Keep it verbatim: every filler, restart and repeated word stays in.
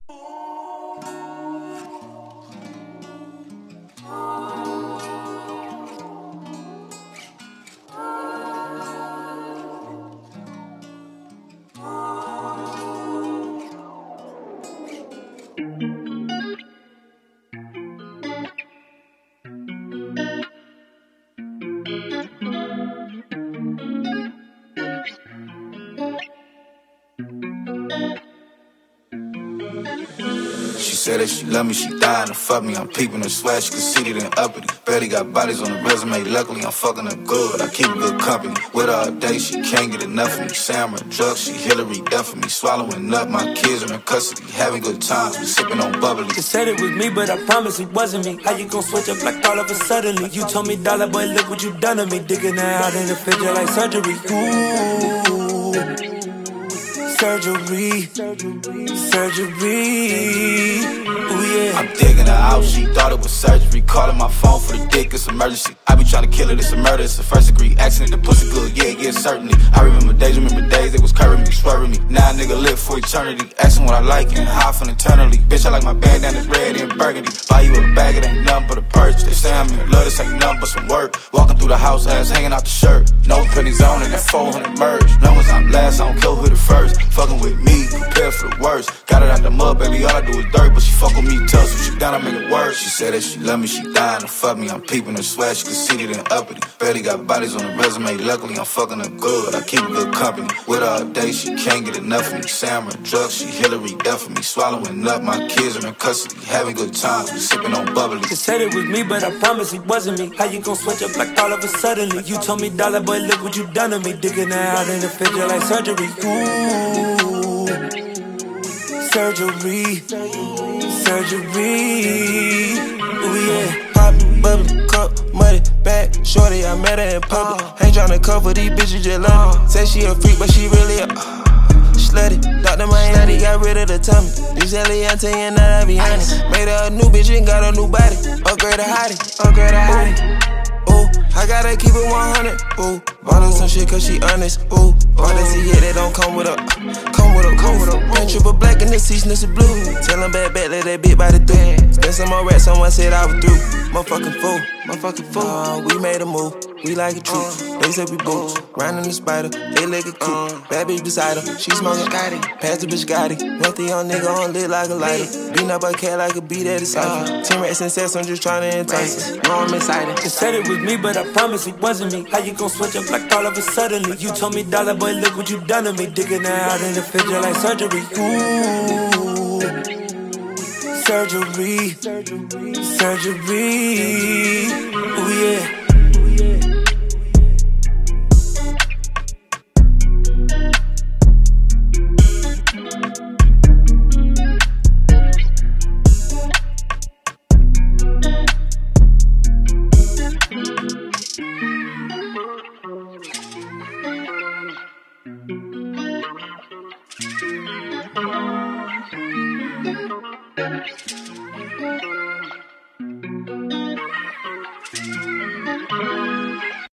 She said that she love me, she dying to fuck me. I'm peeping her swag, she conceited and uppity. Barely got bodies on the resume, luckily I'm fucking her good. I keep good company. With her all day, she can't get enough of me. Say I'm a drug, she Hillary Duff for me. Swallowing up, my kids are in custody. Having good times, we sipping on bubbly. You said it was me, but I promise it wasn't me. How you gon' switch up like all of a suddenly? You told me, dollar boy, look what you done to me. Digging her out in the fidget like surgery. Ooh, surgery, surgery. Ooh, yeah. I'm digging her out, she thought it was surgery. Calling my phone for the dick, it's emergency. I be trying to kill her, it's a murder, it's a first degree accident. The pussy good, yeah, yeah, certainly. I remember days, remember days, they was curving me, swerving me. Now a nigga live for eternity, asking what I like and high from eternally. Bitch, I like my bandana's red and burgundy. Buy you a bag, it ain't nothing but a purse. They say I'm in love, this ain't nothing but some work. Walking through the house, ass hanging out the shirt. No pennies on and that four hundred merge. Long as I'm last, I don't care who the first. Fucking with me, prepare for the worst. Got it out the mud, baby, all I do is dirt. But she fuck with me tough, so she down, I make it worse. She said that she love me, she dying to fuck me. I'm peeping her swag, she conceited and uppity. Barely got bodies on the resume, luckily I'm fucking her good. I keep good company. With her all day, she can't get enough of me. Say I'm a drug, she Hillary Duff for me. Swallowing up, my kids are in custody. Having good times, we sipping on bubbly. You said it was me, but I promise it wasn't me. How you gon' switch up like all of a suddenly? You told me, dollar boy, look what you done to me. Digging her out in the fidget like surgery. Ooh, surgery, surgery. Ooh, yeah. Pop, bubbly, cup, muddy, bad, shorty, I met her in public. Ain't tryna cover these bitches, just love me. Say she a freak, but she really a slutty. Doctor Miami got rid of the tummy. This Eliante and that I be honest. Made her a new bitch and got a new body. Upgrade a hottie, upgrade a hottie. Ooh, I gotta keep it one hundred. Ooh, bought her some shit cause she honest. Ooh, bought that shit, yeah, that don't come with a, come with a, come with a. Paint triple black in the seats, this is blue. Tell them bad, bad, let that bitch by the three. Spend some more rats, someone said I was through. Motherfucking fool, motherfucking fool. Uh, we made a move, we like it true. They said we boots, grinding the spider, they leg a cool. Bad bitch beside her, she smoking Gotti. Pass the bitch Gotti, wealthy young nigga on lit like a lighter. Beating up a cat like a beat at a cipher. Ten rats and sets, I'm just trying to entice her. Know I'm excited. You said it was me, but I promise it wasn't me. How you gon' switch up like all of a suddenly? You told me, dollar boy, look what you done to me. Digging her out in the fidget like surgery. Ooh, surgery, surgery. Ooh, yeah. Thank you.